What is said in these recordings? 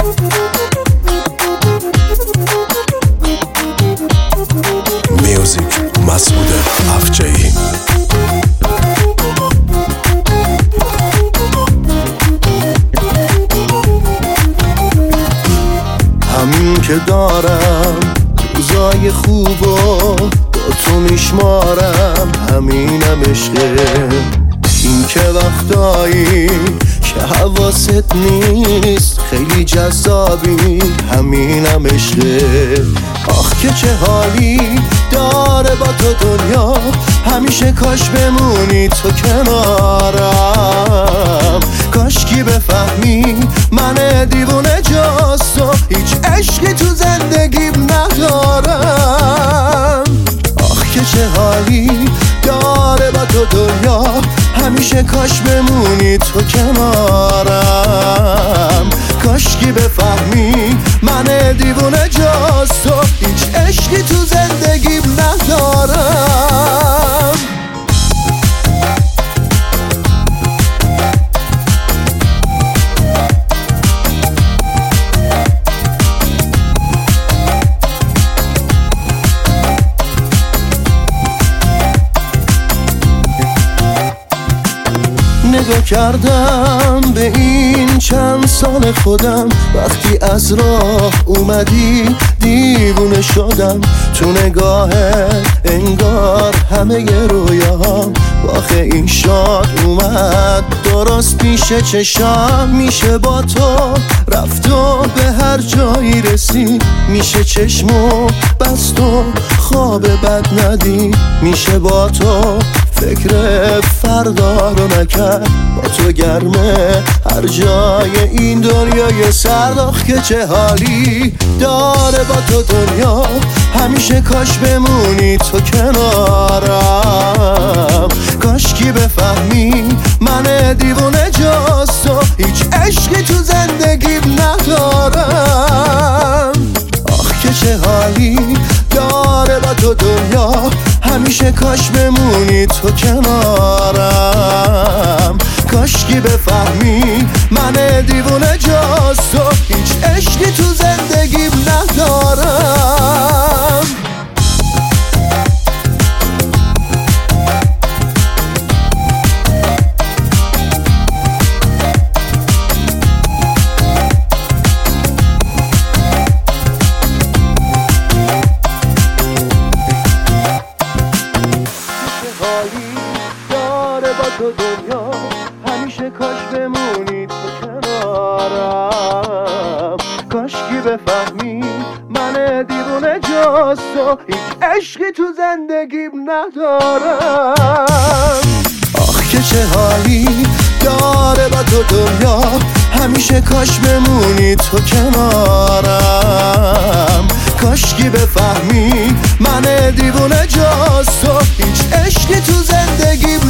میوزیک مسعود افجعی. همین که دارم روزای خوبو با تو میشمارم، همینم عشقه. این که وقتایی که حواست نیست خیلی جذابی، همینم عشقه. آخ که چه حالی داره با تو دنیا، همیشه کاش بمونی تو کنارم. کاش کی بفهمی من دیوونه جاست و هیچ عشقی تو زندگیم ندارم. آخ که چه حالی داره با تو دنیا، همیشه کاش بمونی تو کنارم. کاش کی بفهمی من دیوونه جاست و هیچ عشقی تو زندگیم ندارم. نگاه کردم به این چند سال خودم، وقتی از راه اومدی دیوونه شدم. تو نگاهت انگار همه رویاهام واقع این شاد اومد درست پیش چشام. میشه با تو رفت و به هر جایی رسید، میشه چشمو بست و خواب بد ندید. میشه با تو فکر فردا رو نکرد، با تو گرمه هر جای این دنیای سرد. آخ که چه حالی داره با تو دنیا، همیشه کاش بمونی تو کنارم. کاش کی بفهمی من دیوونه جاست و هیچ عشقی تو زندگیم ندارم. آخ که چه حالی داره با تو دنیا، همیشه کاش بمونی تو کنارم. کاش کی بفهمی من دیوونه جاست و هیچ عشقی تو زندگیم ندارم. داره با تو دنیا، همیشه کاش بمونی تو کنارم. کاش کی بفهمی من دیوونه جاست و هیچ عشقی تو زندگیم ندارم. آخ که چه حالی داره با تو دنیا، همیشه کاش بمونی تو کنارم. کاش کی بفهمی من دیوونه جاست و هیچ عشقی تو زندگیم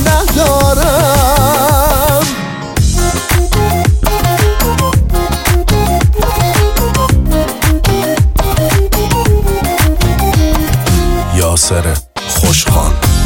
ندارم. یاسر خوشخان.